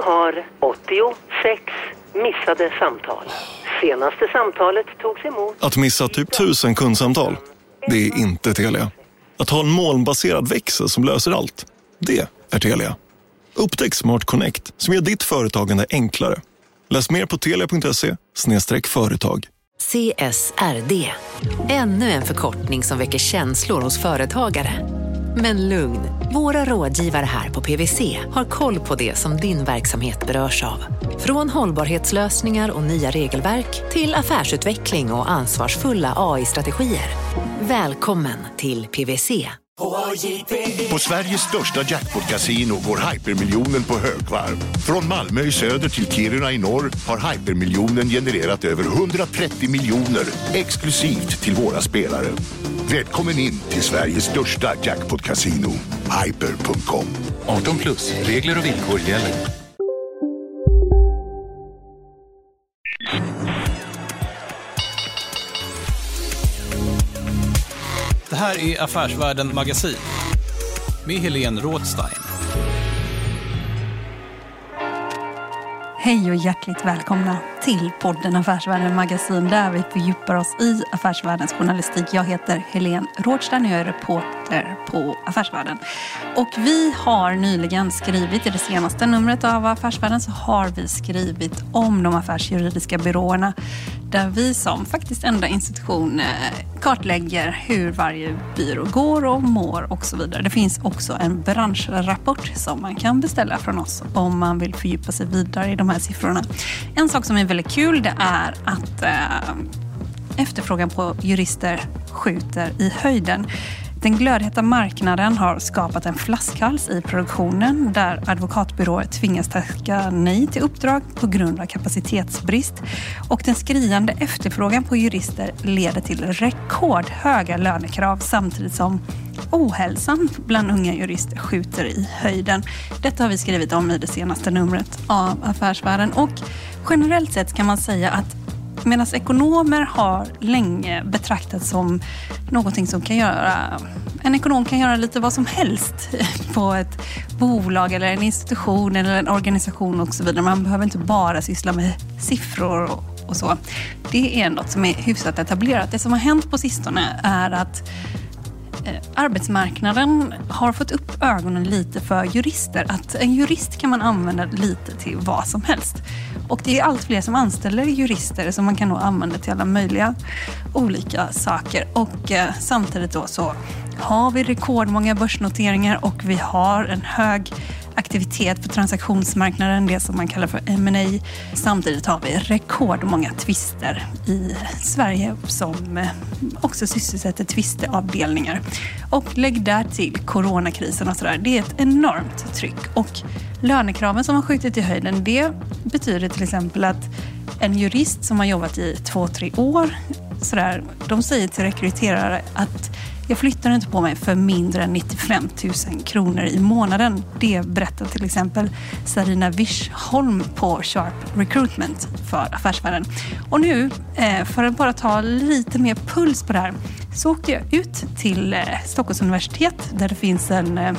har 86 missade samtal. Senaste samtalet togs emot... Att missa typ 1000 kundsamtal, det är inte Telia. Att ha en molnbaserad växel som löser allt, det är Telia. Upptäck Smart Connect som gör ditt företagande enklare. Läs mer på telia.se/företag. CSRD. Ännu en förkortning som väcker känslor hos företagare. Men lugn, våra rådgivare här på PwC har koll på det som din verksamhet berörs av. Från hållbarhetslösningar och nya regelverk till affärsutveckling och ansvarsfulla AI-strategier. Välkommen till PwC. På Sveriges största jackpot-casino går hypermiljonen på högvarv. Från Malmö i söder till Kiruna i norr har hypermiljonen genererat över 130 miljoner exklusivt till våra spelare. Välkommen in till Sveriges största jackpot-casino, hyper.com. 18+, regler och villkor gäller. Det här är Affärsvärlden Magasin med Helene Rådstein. Hej och hjärtligt välkomna till podden Affärsvärlden Magasin där vi fördjupar oss i affärsvärldens journalistik. Jag heter Helene Rådstein och jag är reporter på Affärsvärlden. Och vi har nyligen skrivit, i det senaste numret av Affärsvärlden så har vi skrivit om de affärsjuridiska byråerna där vi som faktiskt enda institution kartlägger hur varje byrå går och mår och så vidare. Det finns också en branschrapport som man kan beställa från oss om man vill fördjupa sig vidare i de här siffrorna. En sak som är väldigt kul det är att efterfrågan på jurister skjuter i höjden. Den glödheta marknaden har skapat en flaskhals i produktionen där advokatbyråer tvingas tacka nej till uppdrag på grund av kapacitetsbrist. Och den skriande efterfrågan på jurister leder till rekordhöga lönekrav samtidigt som ohälsan bland unga jurister skjuter i höjden. Detta har vi skrivit om i det senaste numret av Affärsvärlden. Och generellt sett kan man säga att medan ekonomer har länge betraktats som någonting som kan göra... En ekonom kan göra lite vad som helst på ett bolag eller en institution eller en organisation och så vidare. Man behöver inte bara syssla med siffror och så. Det är något som är hyfsat etablerat. Det som har hänt på sistone är att arbetsmarknaden har fått upp ögonen lite för jurister. Att en jurist kan man använda lite till vad som helst. Och det är allt fler som anställer jurister som man kan nog använda till alla möjliga olika saker. Och samtidigt då så har vi rekordmånga börsnoteringar och vi har en hög aktivitet på transaktionsmarknaden, det som man kallar för M&A. Samtidigt har vi rekordmånga tvister i Sverige som också sysselsätter tvisteavdelningar. Och lägg där till coronakrisen och sådär. Det är ett enormt tryck. Och lönekraven som har skjutit i höjden, det betyder till exempel att en jurist som har jobbat i 2-3 år, sådär, de säger till rekryterare att jag flyttar inte på mig för mindre än 95 000 kronor i månaden. Det berättar till exempel Sarina Wischholm på Sharp Recruitment för Affärsvärlden. Och nu, för att bara ta lite mer puls på det här, så åkte jag ut till Stockholms universitet där det finns en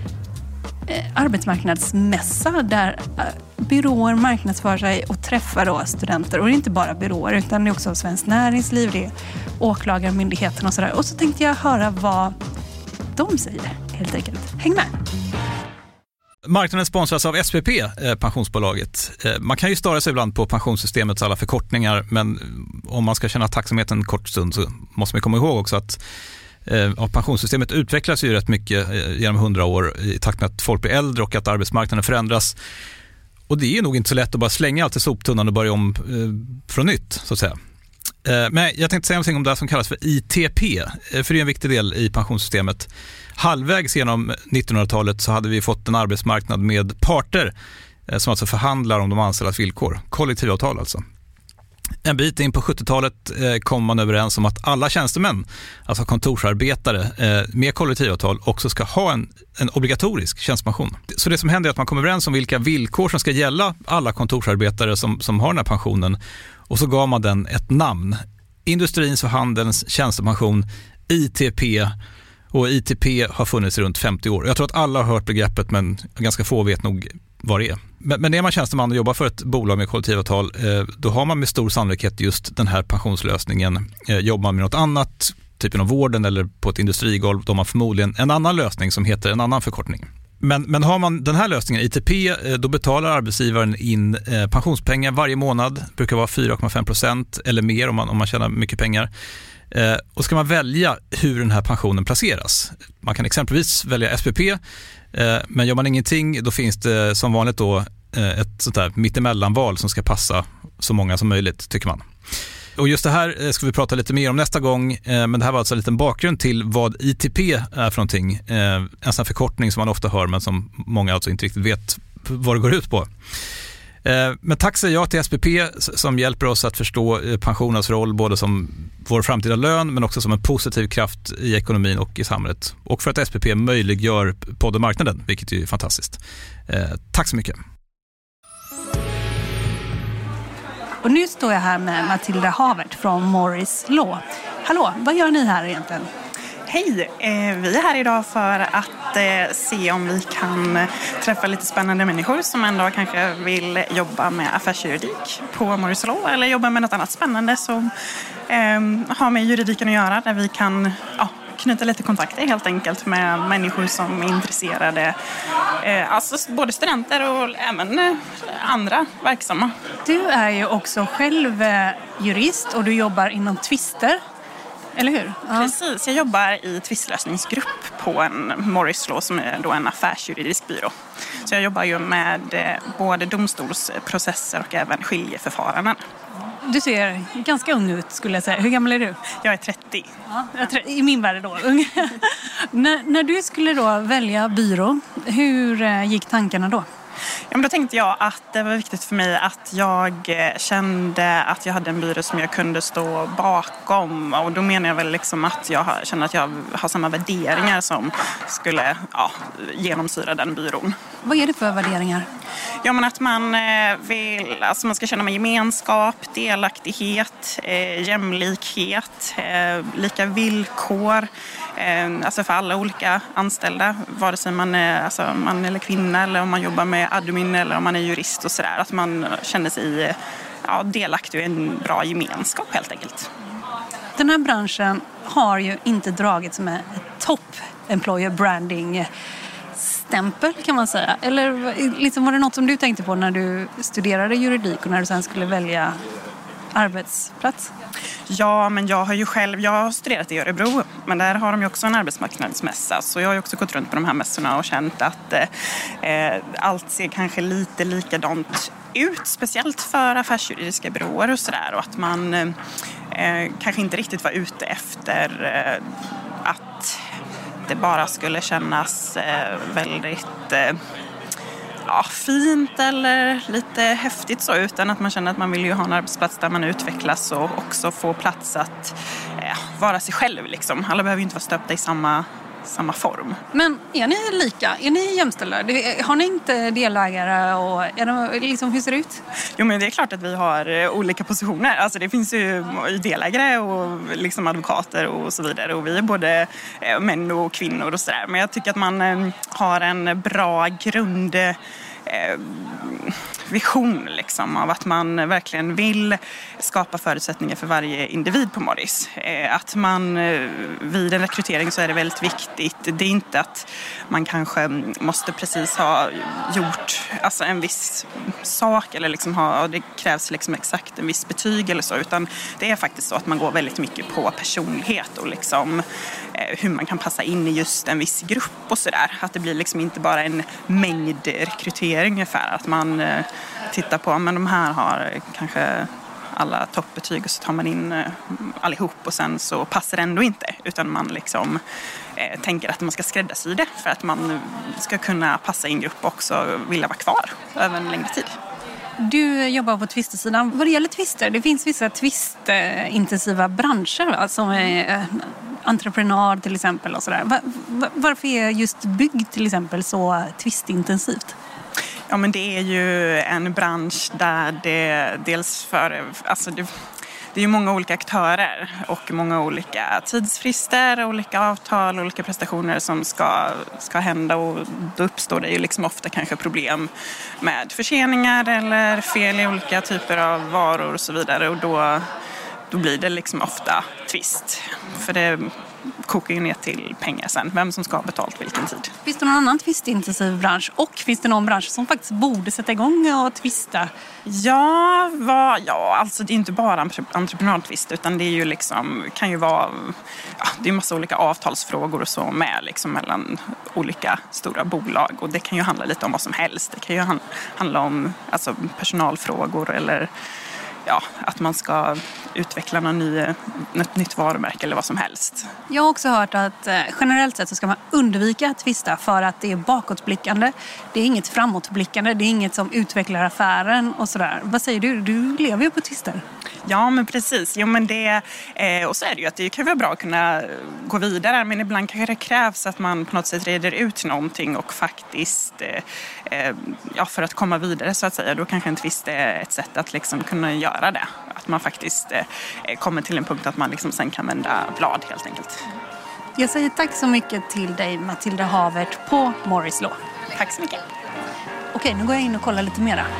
arbetsmarknadsmässa där byråer marknadsför sig och träffar då studenter. Och det är inte bara byråer utan det är också Svenskt Näringsliv, det är åklagarmyndigheten och sådär. Och så tänkte jag höra vad de säger helt enkelt. Häng med! Marknaden sponsras av SPP, pensionsbolaget. Man kan ju störa sig ibland på pensionssystemets alla förkortningar, men om man ska känna tacksamheten en kort stund så måste man komma ihåg också att pensionssystemet utvecklas ju rätt mycket genom 100 år i takt med att folk blir äldre och att arbetsmarknaden förändras. Och det är nog inte så lätt att bara slänga allt i soptunnan och börja om från nytt, så att säga. Men jag tänkte säga någonting om det som kallas för ITP, för det är en viktig del i pensionssystemet. Halvvägs genom 1900-talet så hade vi fått en arbetsmarknad med parter som alltså förhandlar om de anställdas villkor. Kollektivavtal alltså. En bit in på 70-talet kom man överens om att alla tjänstemän, alltså kontorsarbetare med kollektivavtal, också ska ha en obligatorisk tjänstepension. Så det som händer är att man kommer överens om vilka villkor som ska gälla alla kontorsarbetare som har den här pensionen. Och så gav man den ett namn. Industrins och handelns tjänstepension, ITP. Och ITP har funnits runt 50 år. Jag tror att alla har hört begreppet, men ganska få vet nog vad det är. Men är man tjänsteman och jobbar för ett bolag med kollektivavtal, då har man med stor sannolikhet just den här pensionslösningen. Jobbar man med något annat, typ inom vården eller på ett industrigolv, då har man förmodligen en annan lösning som heter en annan förkortning. Men har man den här lösningen, ITP, då betalar arbetsgivaren in pensionspengar varje månad. Det brukar vara 4,5% eller mer om man tjänar mycket pengar. Och ska man välja hur den här pensionen placeras. Man kan exempelvis välja SPP, men gör man ingenting, då finns det som vanligt då ett sånt där mittemellanval som ska passa så många som möjligt, tycker man. Och just det här ska vi prata lite mer om nästa gång, men det här var alltså en liten bakgrund till vad ITP är för någonting. En sån förkortning som man ofta hör men som många alltså inte riktigt vet vad det går ut på. Men tack säger jag till SPP som hjälper oss att förstå pensionens roll både som vår framtida lön men också som en positiv kraft i ekonomin och i samhället. Och för att SPP möjliggör poddenmarknaden, vilket är fantastiskt. Tack så mycket. Och nu står jag här med Matilda Havert från Morris Law. Hallå, vad gör ni här egentligen? Hej, vi är här idag för att se om vi kan träffa lite spännande människor som ändå kanske vill jobba med affärsjuridik på Morris Law eller jobba med något annat spännande som har med juridiken att göra, där vi kan knyta lite kontakter helt enkelt med människor som är intresserade, alltså både studenter och även andra verksamma. Du är ju också själv jurist och du jobbar inom tvister. Eller hur? Precis, jag jobbar i tvistlösningsgrupp på en Morris Law som är då en affärsjuridisk byrå. Så jag jobbar ju med både domstolsprocesser och även skiljeförfaranden. Du ser ganska ung ut skulle jag säga. Hur gammal är du? Jag är 30. Ja, i min värld då, ung. När du skulle då välja byrå, hur gick tankarna då? Ja, men då tänkte jag att det var viktigt för mig att jag kände att jag hade en byrå som jag kunde stå bakom. Och då menar jag väl liksom att jag känner att jag har samma värderingar som skulle genomsyra den byrån. Vad är det för värderingar? Ja, men att man vill, alltså man ska känna med gemenskap, delaktighet, jämlikhet, lika villkor. Alltså för alla olika anställda, vare sig man är alltså man eller kvinna eller om man jobbar med admin eller om man är jurist och sådär. Att man känner sig delaktig i en bra gemenskap helt enkelt. Den här branschen har ju inte dragits med top employer branding stämpel kan man säga. Eller liksom, var det något som du tänkte på när du studerade juridik och när du sen skulle välja arbetsplats? Ja, men jag har studerat i Örebro, men där har de ju också en arbetsmarknadsmässa, så jag har ju också gått runt på de här mässorna och känt att allt ser kanske lite likadant ut, speciellt för affärsjuridiska byråer och sådär, och att man kanske inte riktigt var ute efter att det bara skulle kännas väldigt fint eller lite häftigt så, utan att man känner att man vill ju ha en arbetsplats där man utvecklas och också få plats att vara sig själv liksom. Alla behöver ju inte vara stöpta i samma form. Men är ni lika? Är ni jämställda? Har ni inte delägare och liksom, hur ser det ut? Jo, men det är klart att vi har olika positioner. Alltså det finns ju delägare och liksom advokater och så vidare, och vi är både män och kvinnor och sådär. Men jag tycker att man har en bra vision liksom, av att man verkligen vill skapa förutsättningar för varje individ på Morris. Att man vid en rekrytering så är det väldigt viktigt. Det är inte att man kanske måste precis ha gjort alltså en viss sak eller liksom det krävs liksom exakt en viss betyg eller så, utan det är faktiskt så att man går väldigt mycket på personlighet och liksom hur man kan passa in i just en viss grupp och sådär. Att det blir liksom inte bara en mängd rekrytering ungefär, att man tittar på, men de här har kanske alla toppbetyg och så tar man in allihop och sen så passar det ändå inte, utan man liksom tänker att man ska skräddarsy det för att man ska kunna passa in grupp och också vilja vara kvar över en längre tid. Du jobbar på tvistesidan. Vad det gäller tvister, det finns vissa tvistintensiva branscher som är entreprenad till exempel och sådär. Varför är just bygg till exempel så tvistintensivt? Ja, men det är ju en bransch där det dels det det är ju många olika aktörer och många olika tidsfrister, olika avtal, olika prestationer som ska hända, och då uppstår det ju liksom ofta kanske problem med förseningar eller fel i olika typer av varor och så vidare, och då blir det liksom ofta tvist, för det kokar ju ner till pengar sen, vem som ska ha betalt vilken tid. Finns det någon annan tvistintensiv bransch, och finns det någon bransch som faktiskt borde sätta igång och tvista? Ja, alltså det är inte bara entreprenadtvist, utan det är ju liksom, kan ju vara, det är massa olika avtalsfrågor och så med liksom mellan olika stora bolag, och det kan ju handla lite om vad som helst. Det kan ju handla om alltså personalfrågor, eller att man ska utveckla något nytt varumärke eller vad som helst. Jag har också hört att generellt sett så ska man undvika att tvista för att det är bakåtblickande. Det är inget framåtblickande, det är inget som utvecklar affären och sådär. Vad säger du? Du lever ju på tvister. Ja, men precis. Jo, men och så är det ju att det kan vara bra att kunna gå vidare, men ibland kanske det krävs att man på något sätt reder ut någonting och faktiskt, för att komma vidare så att säga, då kanske en tvist är ett sätt att liksom kunna göra det. Att man faktiskt kommer till en punkt att man liksom sen kan vända blad helt enkelt. Jag säger tack så mycket till dig, Matilda Havert på Morris Law. Tack så mycket. Okej, nu går jag in och kollar lite mera.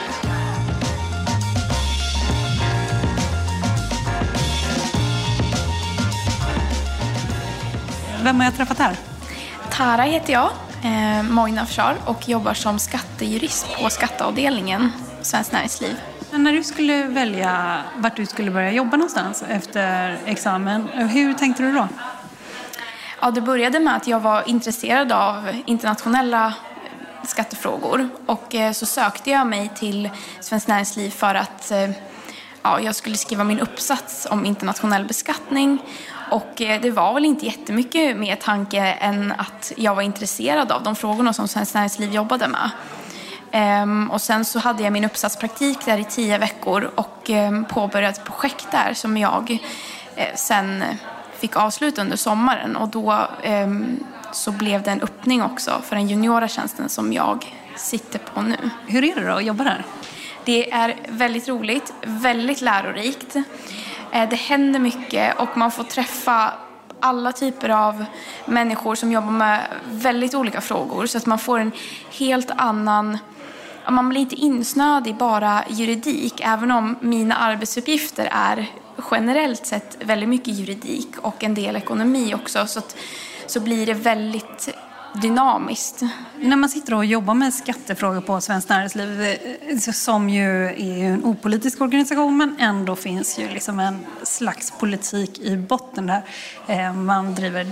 Vem har jag träffat här? Tara heter jag, Mojna Afshar, och jobbar som skattejurist på skatteavdelningen Svenskt Näringsliv. Men när du skulle välja vart du skulle börja jobba någonstans efter examen, hur tänkte du då? Ja, det började med att jag var intresserad av internationella skattefrågor, och så sökte jag mig till Svenskt Näringsliv för att jag skulle skriva min uppsats om internationell beskattning. Och det var väl inte jättemycket mer tanke än att jag var intresserad av de frågorna som Svenskt Näringsliv jobbade med. Och sen så hade jag min uppsatspraktik där i 10 veckor och påbörjade ett projekt där som jag sen fick avsluta under sommaren. Och då så blev det en öppning också för den juniora tjänsten som jag sitter på nu. Hur är det då att jobba där? Det är väldigt roligt, väldigt lärorikt. Det händer mycket och man får träffa alla typer av människor som jobbar med väldigt olika frågor, så att man får en helt annan... Man blir inte insnöad i bara juridik, även om mina arbetsuppgifter är generellt sett väldigt mycket juridik och en del ekonomi också, så blir det väldigt dynamiskt. När man sitter och jobbar med skattefrågor på Svenskt Näringsliv, som ju är en opolitisk organisation, men ändå finns ju liksom en slags politik i botten där. Man driver,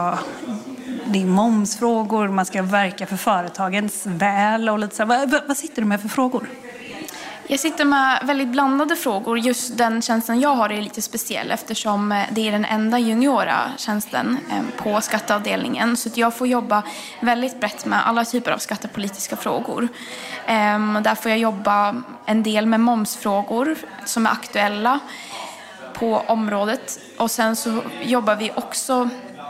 det är momsfrågor, man ska verka för företagens väl och lite så. Vad sitter du med för frågor? Jag sitter med väldigt blandade frågor. Just den tjänsten jag har är lite speciell eftersom det är den enda juniora tjänsten på skatteavdelningen. Så att jag får jobba väldigt brett med alla typer av skattepolitiska frågor. Där får jag jobba en del med momsfrågor som är aktuella på området. Och sen så jobbar vi också...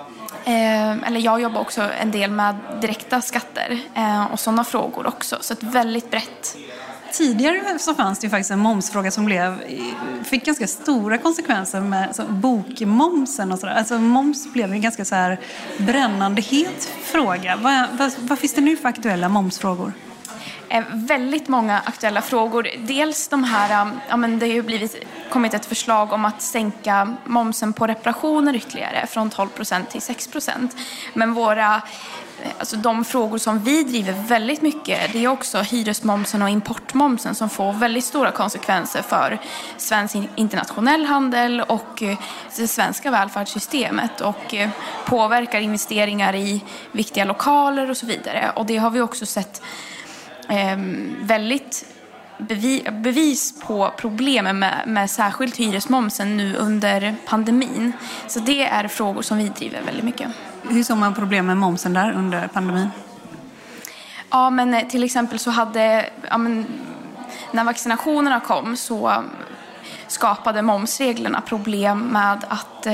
jag jobbar också en del med direkta skatter och sådana frågor också. Så ett väldigt brett. Tidigare så fanns det ju faktiskt en momsfråga som fick ganska stora konsekvenser med bokmomsen och sådär. Alltså moms blev en ganska så här brännande het fråga. Vad finns det nu för aktuella momsfrågor? Väldigt många aktuella frågor. Dels de här, det har ju kommit ett förslag om att sänka momsen på reparationer ytterligare från 12% till 6%. Men de frågor som vi driver väldigt mycket, det är också hyresmomsen och importmomsen som får väldigt stora konsekvenser för svensk internationell handel och det svenska välfärdssystemet och påverkar investeringar i viktiga lokaler och så vidare. Och det har vi också sett väldigt bevis på problemen med särskilt hyresmomsen nu under pandemin. Så det är frågor som vi driver väldigt mycket. Hur såg man problem med momsen där under pandemin? Ja, men till exempel så när vaccinationerna kom så skapade momsreglerna problem med att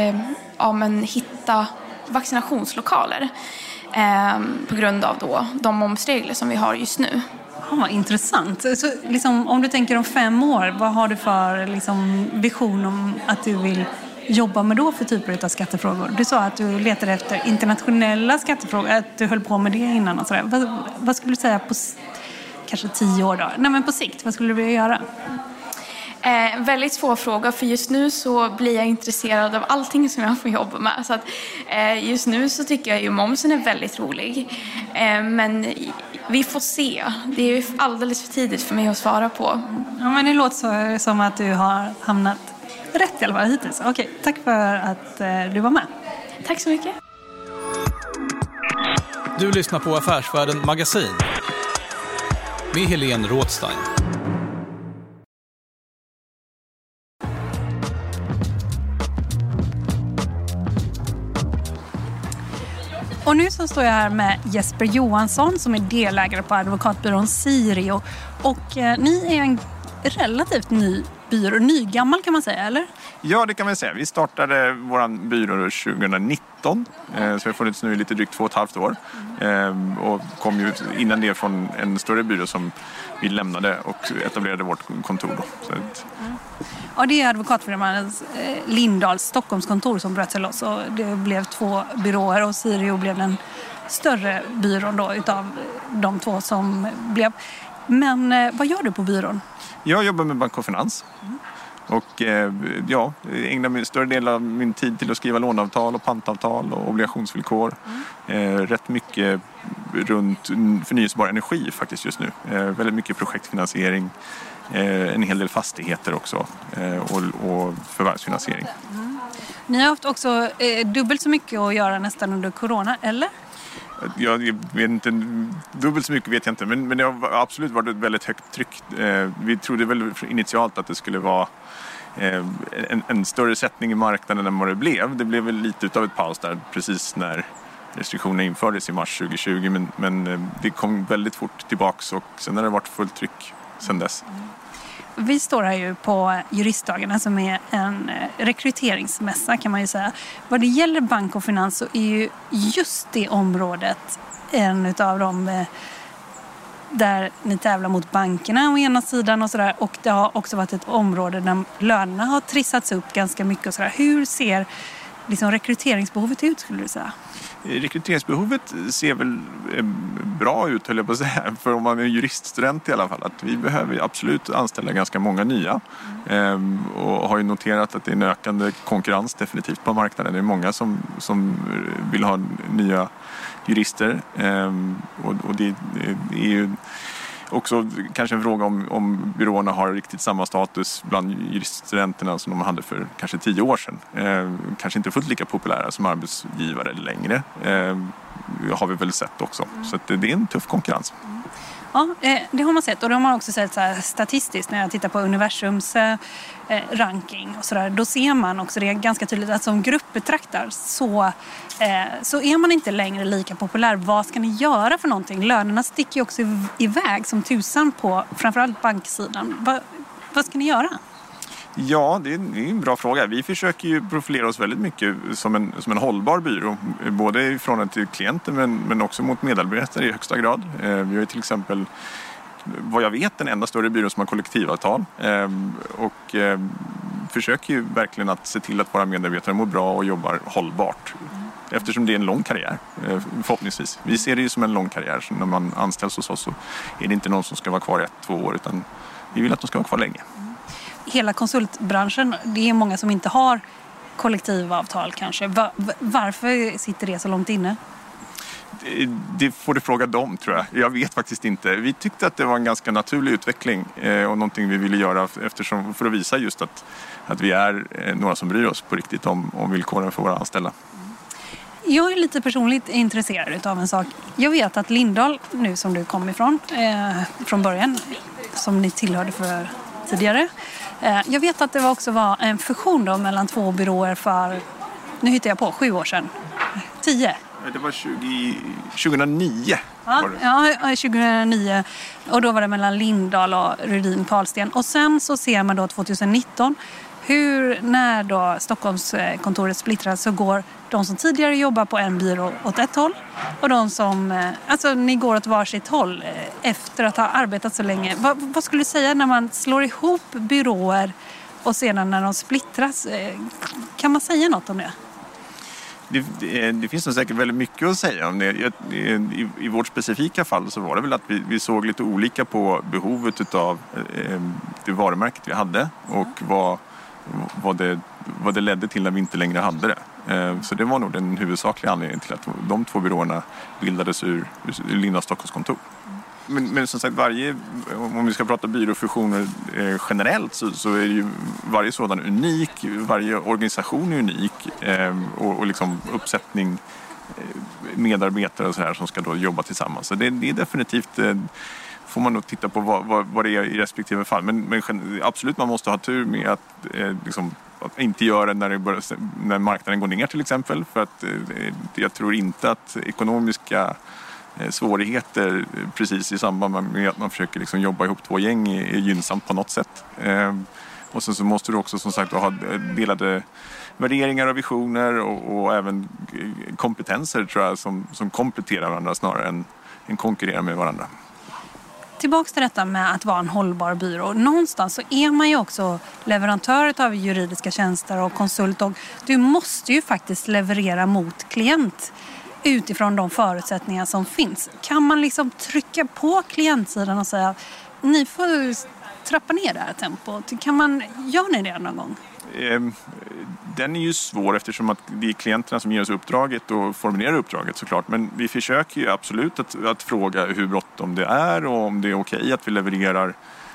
hitta vaccinationslokaler på grund av då de momsregler som vi har just nu. Vad intressant. Så, liksom, om du tänker om 5 år, vad har du för liksom, vision om att du vill jobba med då för typer av skattefrågor? Du sa att du letade efter internationella skattefrågor, att du höll på med det innan och sådär. Vad skulle du säga på kanske 10 år då? Nej, men på sikt, vad skulle du vilja göra? Väldigt svår fråga, för just nu så blir jag intresserad av allting som jag får jobba med. Så att, just nu så tycker jag ju momsen är väldigt rolig. Men vi får se. Det är ju alldeles för tidigt för mig att svara på. Ja, men det låter som att du har hamnat rätt i alla fall hittills. Okej, tack för att du var med. Tack så mycket. Du lyssnar på Affärsvärlden Magasin med Helene Rådstein. Och nu så står jag här med Jesper Johansson som är delägare på advokatbyrån Sirio. Och ni är en relativt ny byrå, nygammal kan man säga, eller? Ja, det kan man säga. Vi startade vår byrå 2019, så vi har funnits nu i lite drygt 2,5 år. Och kom ju innan det från en större byrå som vi lämnade och etablerade vårt kontor då. Så Ja, det är advokatfirman Lindahls Stockholmskontor som bröt sig loss, och det blev 2 byråer och Sirio blev den större byrån då utav de 2 som blev. Men vad gör du på byrån? Jag jobbar med bank och finans. Och ägnar min större del av min tid till att skriva låneavtal och pantavtal och obligationsvillkor. Rätt mycket runt förnyelsebar energi faktiskt just nu. Väldigt mycket projektfinansiering, en hel del fastigheter också och förvärvsfinansiering. Ni har haft också dubbelt så mycket att göra nästan under corona, eller? Jag vet inte, dubbelt så mycket vet jag inte, men det har absolut varit ett väldigt högt tryck. Vi trodde väl initialt att det skulle vara en större sättning i marknaden än vad det blev. Det blev väl lite utav ett paus där precis när restriktionerna infördes i mars 2020, men det kom väldigt fort tillbaks och sen har det varit fullt tryck sedan dess. Vi står här ju på juristdagarna som är en rekryteringsmässa kan man ju säga. Vad det gäller bank och finans så är ju just det området en utav dem där ni tävlar mot bankerna å ena sidan och sådär. Och det har också varit ett område där lönerna har trissats upp ganska mycket och sådär. Hur ser liksom rekryteringsbehovet ut skulle du säga? Rekryteringsbehovet ser väl bra ut, höll jag på att säga, för om man är juriststudent i alla fall. Att vi behöver absolut anställa ganska många nya och har ju noterat att det är en ökande konkurrens definitivt på marknaden. Det är många som vill ha nya jurister och det är ju också kanske en fråga om byråerna har riktigt samma status bland juriststudenterna som de hade för kanske 10 år sedan. Kanske inte fullt lika populära som arbetsgivare längre. Har vi väl sett också. Så att det är en tuff konkurrens. Ja, det har man sett. Och det har man också sett så här statistiskt när jag tittar på universums ranking och sådär. Då ser man också det ganska tydligt att som grupp betraktar så är man inte längre lika populär. Vad ska ni göra för någonting? Lönerna sticker ju också iväg som tusan på framförallt banksidan. Vad ska ni göra? Ja, det är en bra fråga. Vi försöker ju profilera oss väldigt mycket som en hållbar byrå. Både i förhållande till klienter men också mot medarbetare i högsta grad. Vi har till exempel, vad jag vet, den enda större byrån som har kollektivavtal. Och försöker ju verkligen att se till att våra medarbetare mår bra och jobbar hållbart. Eftersom det är en lång karriär, förhoppningsvis. Vi ser det ju som en lång karriär. Så när man anställs hos oss så är det inte någon som ska vara kvar 1-2 år, utan vi vill att de ska vara kvar länge. Hela konsultbranschen, det är många som inte har kollektivavtal kanske. Varför sitter det så långt inne? Det får du fråga dem, tror jag. Jag vet faktiskt inte. Vi tyckte att det var en ganska naturlig utveckling och någonting vi ville göra för att visa just att vi är några som bryr oss på riktigt om villkoren för våra anställda. Jag är lite personligt intresserad av en sak. Jag vet att Lindahl, nu som du kom ifrån från början, som ni tillhörde för tidigare. Jag vet att det också var en fusion då mellan 2 byråer för, nu hittar jag på, 7 år sedan. 10. Det var 2009. Ja, 2009. Och då var det mellan Lindahl och Rudin Karlsten. Och sen så ser man då 2019 när då Stockholmskontoret splittras så går de som tidigare jobbar på en byrå åt ett håll och de som, ni går åt varsitt håll efter att ha arbetat så länge. Vad skulle du säga när man slår ihop byråer och sedan när de splittras? Kan man säga något om det? Det finns nog säkert väldigt mycket att säga om det. I vårt specifika fall så var det väl att vi såg lite olika på behovet av det varumärket vi hade och vad det ledde till när vi inte längre hade det. Så det var nog den huvudsakliga anledningen till att de två byråerna bildades ur Linda Stockholmskontor. Men som sagt, om vi ska prata byråfusioner generellt så är ju varje sådan unik, varje organisation är unik och liksom uppsättning medarbetare och så här som ska då jobba tillsammans. Så det är definitivt, får man nog titta på vad det är i respektive fall. Men absolut, man måste ha tur med att inte göra när marknaden går ner till exempel. För att jag tror inte att ekonomiska svårigheter precis i samband med att man försöker jobba ihop två gäng är gynnsamt på något sätt. Och sen så måste du också som sagt ha delade värderingar och visioner och även kompetenser tror jag som kompletterar varandra snarare än konkurrerar med varandra. Tillbaks till detta med att vara en hållbar byrå. Någonstans så är man ju också leverantör av juridiska tjänster och konsult och du måste ju faktiskt leverera mot klient utifrån de förutsättningar som finns. Kan man trycka på klientsidan och säga ni får trappa ner det här tempot? Gör ni det någon gång? Den är ju svår eftersom att det är klienterna som ger oss uppdraget och formulerar uppdraget såklart. Men vi försöker ju absolut att fråga hur bråttom det är och om det är okej att vi levererar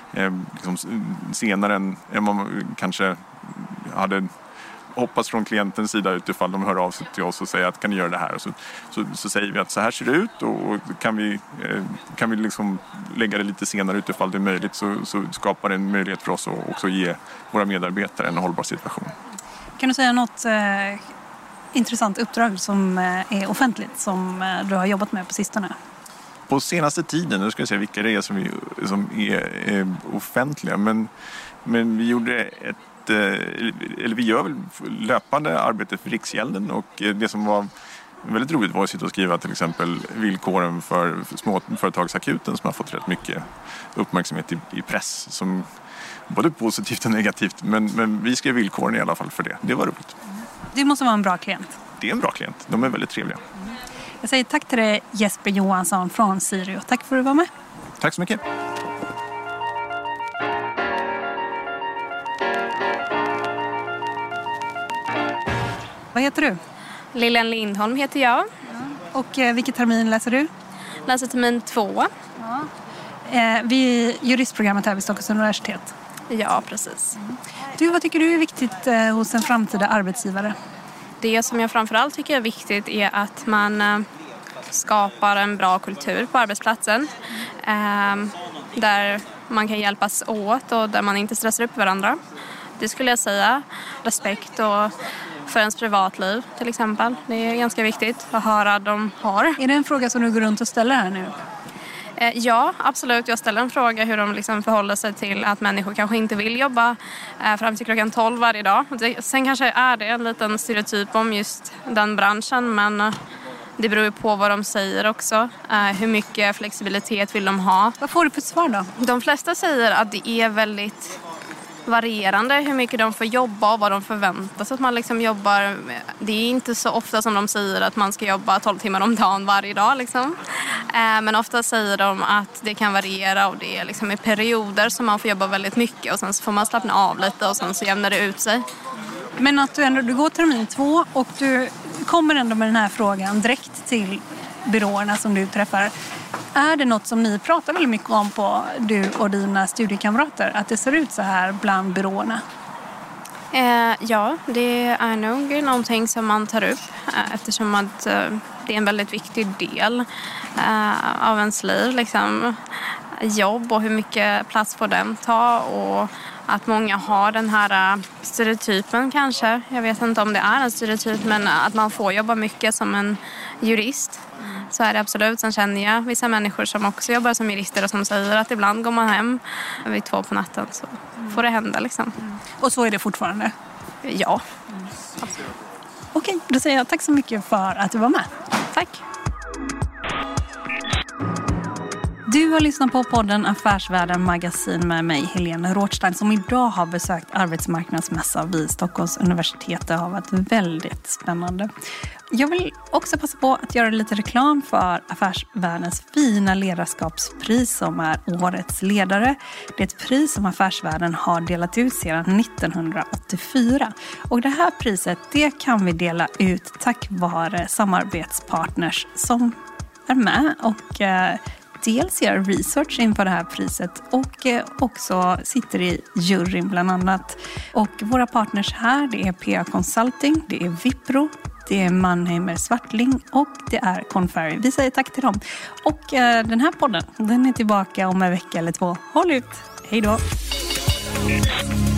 senare än man kanske hade hoppas från klientens sida utifall de hör av sig till oss och säger att kan ni göra det här? Så säger vi att så här ser det ut och kan vi lägga det lite senare utifall det är möjligt så skapar det en möjlighet för oss att också ge våra medarbetare en hållbar situation. Kan du säga något intressant uppdrag som är offentligt som du har jobbat med på sistone? På senaste tiden, nu ska jag säga vilka det är som är offentliga, men vi gjorde vi gör väl löpande arbete för Riksgälden och det som var väldigt roligt var att sitta och skriva till exempel villkoren för småföretagsakuten som har fått rätt mycket uppmärksamhet i press som både positivt och negativt men vi skrev villkoren i alla fall för det. Det var roligt. Det måste vara en bra klient. Det är en bra klient. De är väldigt trevliga. Jag säger tack till dig Jesper Johansson från Sirio. Tack för att du var med. Tack så mycket. Vad heter du? Lilian Lindholm heter jag. Och vilket termin läser du? Läser termin 2. Vid juristprogrammet här vid Stockholms universitet. Ja, precis. Du, vad tycker du är viktigt hos en framtida arbetsgivare? Det som jag framförallt tycker är viktigt är att man skapar en bra kultur på arbetsplatsen. Där man kan hjälpas åt och där man inte stressar upp varandra. Det skulle jag säga. Respekt och för ens privatliv till exempel. Det är ganska viktigt att höra de har. Är det en fråga som du går runt och ställer här nu? Ja, absolut. Jag ställer en fråga hur de förhåller sig till att människor kanske inte vill jobba fram till klockan 12 varje dag. Sen kanske är det en liten stereotyp om just den branschen, men det beror ju på vad de säger också. Hur mycket flexibilitet vill de ha? Vad får du för svar då? De flesta säger att det är väldigt varierande hur mycket de får jobba och vad de förväntar sig att man jobbar. Det är inte så ofta som de säger att man ska jobba 12 timmar om dagen varje dag. Men ofta säger de att det kan variera och det är i perioder som man får jobba väldigt mycket och sen så får man slappna av lite och sen så jämnar det ut sig. Men att du går termin 2 och du kommer ändå med den här frågan direkt till byråerna som du träffar. Är det något som ni pratar väldigt mycket om på du och dina studiekamrater? Att det ser ut så här bland byråerna? Ja, det är nog någonting som man tar upp eftersom att det är en väldigt viktig del av ens liv. Jobb och hur mycket plats får den ta och att många har den här stereotypen kanske. Jag vet inte om det är en stereotyp men att man får jobba mycket som en jurist. Så är det absolut. Sen känner jag vissa människor som också jobbar som jurister och som säger att ibland går man hem vid 2 på natten, så får det hända liksom. Och så är det fortfarande? Ja. Absolut. Okej, då säger jag tack så mycket för att du var med. Tack. Du har lyssnat på podden Affärsvärlden Magasin med mig, Helene Rothstein, som idag har besökt arbetsmarknadsmässa vid Stockholms universitet. Det har varit väldigt spännande. Jag vill också passa på att göra lite reklam för Affärsvärldens fina ledarskapspris som är årets ledare. Det är ett pris som Affärsvärlden har delat ut sedan 1984. Och det här priset, det kan vi dela ut tack vare samarbetspartners som är med och dels gör research inför det här priset och också sitter i juryn bland annat. Och våra partners här, det är PA Consulting, det är Wipro, det är Mannheimer Swartling och det är Conferry. Vi säger tack till dem. Och den här podden, den är tillbaka om en vecka eller 2. Håll ut! Hej då!